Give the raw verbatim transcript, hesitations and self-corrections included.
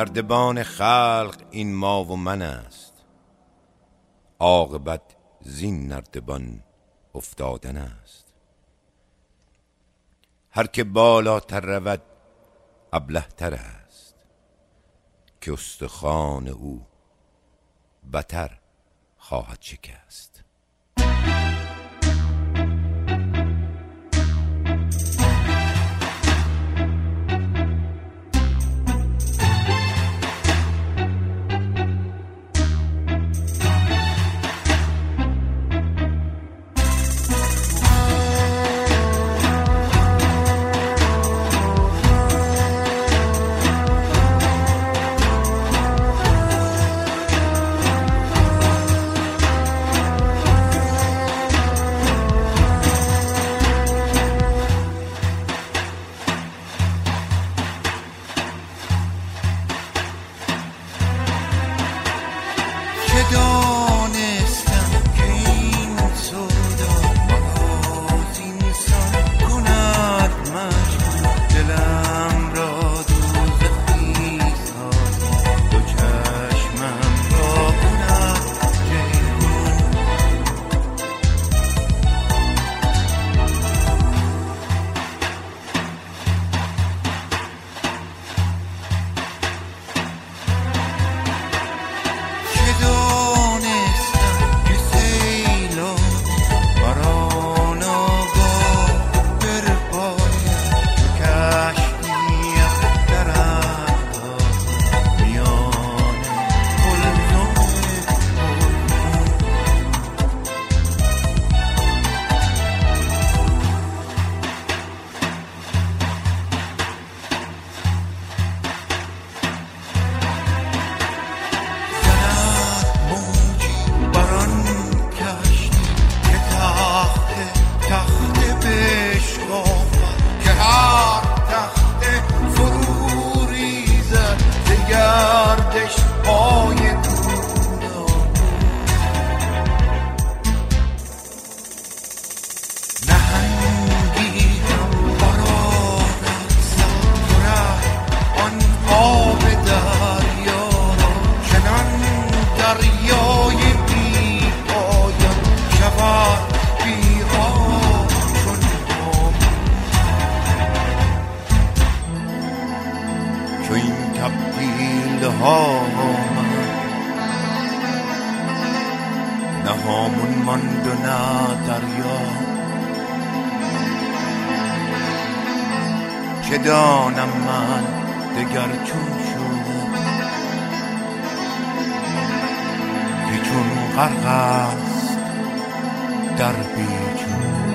نردبان خلق این ما و من است، عاقبت زین نردبان افتادن است. هر که بالاتر رود ابله تر است، که استخوان او بتر خواهد شکست. دانستم که این سودا باز اینسان کند مجبور، دلم را دوزخی سازد، دو چشمم را کند جیحون. که دانستم که سیلا برا ناگاه برباید، کشتیم در انداز میان قلزم پرخون. بران کشتی که تخت تخت بهش آمد، که هر تخت فرو ریزد ز گردش های گوناگون. نهنگی هم برآرد صد ره آن آب دریا را، چنان دریای بی پایان شود بی آب چون آب. چو این تبدیل ها آمد، نه هامون ماند و نه دریا. چه دانم من دگر چون شد، که چون غرق است در بیجون.